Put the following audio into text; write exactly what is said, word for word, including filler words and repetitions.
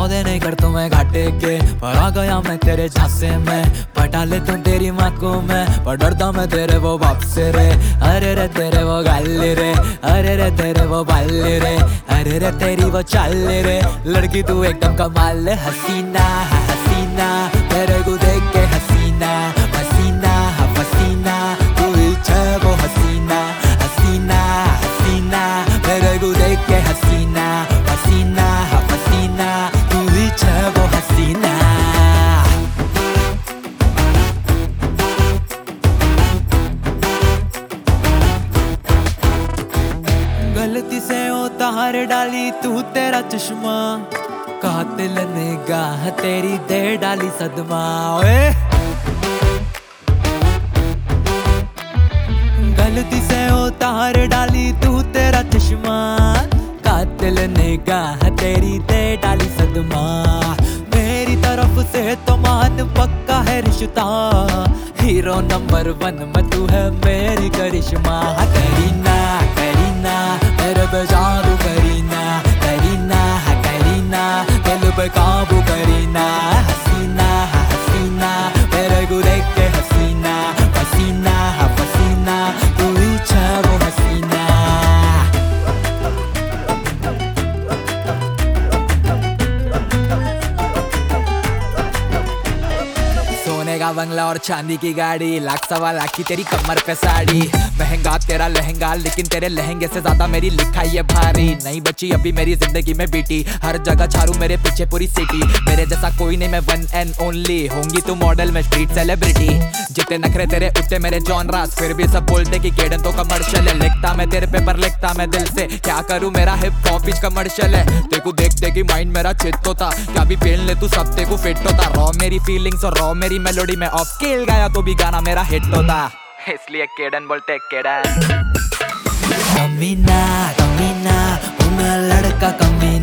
सौदे नहीं कर तू मैं घाटे के, पर आ गया मैं तेरे झांसे में। पटा ले तू तेरी माँ को मैं, पर डरता मैं तेरे वो बाप से रे। अरे रे तेरे वो गाल रे, अरे रे तेरे वो बाल रे, अरे रे तेरी वो चाल रे। लड़की तू एकदम कमाल है, हसीना है हसीना, तेरे को देख के हसीना हसीना हसीना। तू ही है वो हसीना हसीना हसीना, तेरे को देख के हसीना हसीना हसीना। तू ही है वो हसीना। गलती से उतार डाली तू तेरा चश्मा, कातिल निगाह तेरी दे डाली सदमा। ओए गलती से उतार डाली तू तेरा चश्मा, कातिल निगाह तेरी दे डाली सदमा। मेरी तरफ से तो मान पक्का है रिश्ता, हीरो नंबर वन में तू है मेरी करिश्मा। करीना करीना मेरे पे जादू करीना, करीना करीना दिल पे काबू करीना। हसीना हसीना मेरे को देख के हसीना हसीना हसीना। तू ही है वो हसीना। सोने का बंगला और चांदी की गाड़ी, लाख सवा लाख की तेरी कमर पे साड़ी। महंगा तेरा लहंगा लेकिन तेरे लहंगे से ज्यादा मेरी लिखाई है भारी। नहीं बची अभी मेरी जिंदगी में बीटी, हर जगह छारू मेरे पीछे पूरी सिटी। मेरे जैसा कोई नहीं, मैं वन एंड ओनली। होंगी तू मॉडल में स्ट्रीट सेलिब्रिटी। जितने नखरे तेरे उतने मेरे जॉनरास, फिर भी सब बोलते कि केडन तो कमर्शियल है। लिखता मैं तेरे पेपर लिखता मैं दिल से, क्या करूँ मेरा हिप हॉप ही कमर्शियल है। देखो देख दे कि माइंड मेरा चित होता, क्या भी पेन ले तू सब तेको फिट होता। रॉ मेरी फीलिंग्स और रॉ मेरी मेलोडी में ऑफ स्केल गाया तो भी गाना मेरा हिट होता, इसलिए केडन बोलते केडन। कमीना कमीना हूँ मैं लड़का कमीना।